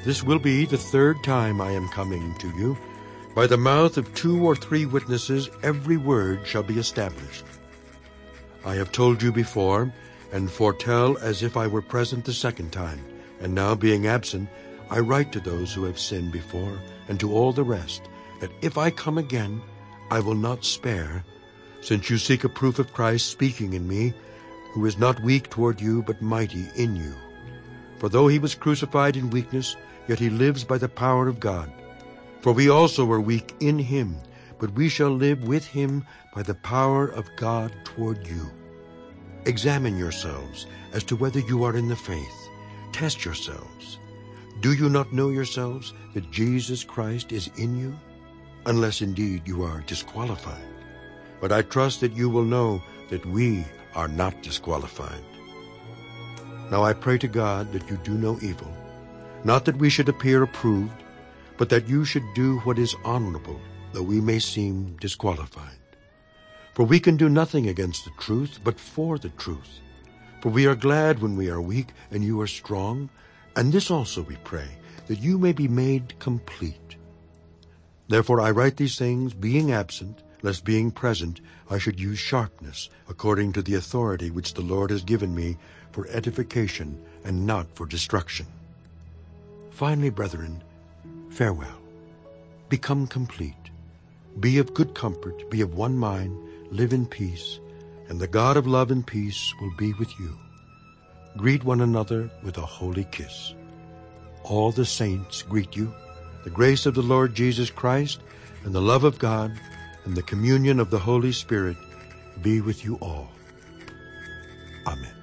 This will be the third time I am coming to you. By the mouth of 2 or 3 witnesses every word shall be established. I have told you before, and foretell as if I were present the second time, and now being absent, I write to those who have sinned before, and to all the rest, that if I come again, I will not spare, since you seek a proof of Christ speaking in me, who is not weak toward you, but mighty in you. For though he was crucified in weakness, yet he lives by the power of God. For we also are weak in him, but we shall live with him by the power of God toward you. Examine yourselves as to whether you are in the faith. Test yourselves. Do you not know yourselves that Jesus Christ is in you? Unless indeed you are disqualified. But I trust that you will know that we are not disqualified. Now I pray to God that you do no evil, not that we should appear approved, but that you should do what is honorable, though we may seem disqualified. For we can do nothing against the truth, but for the truth. For we are glad when we are weak, and you are strong. And this also we pray, that you may be made complete. Therefore I write these things, being absent, lest being present I should use sharpness, according to the authority which the Lord has given me, for edification and not for destruction. Finally, brethren, farewell. Become complete. Be of good comfort, be of one mind, live in peace, and the God of love and peace will be with you. Greet one another with a holy kiss. All the saints greet you. The grace of the Lord Jesus Christ, and the love of God, and the communion of the Holy Spirit be with you all. Amen.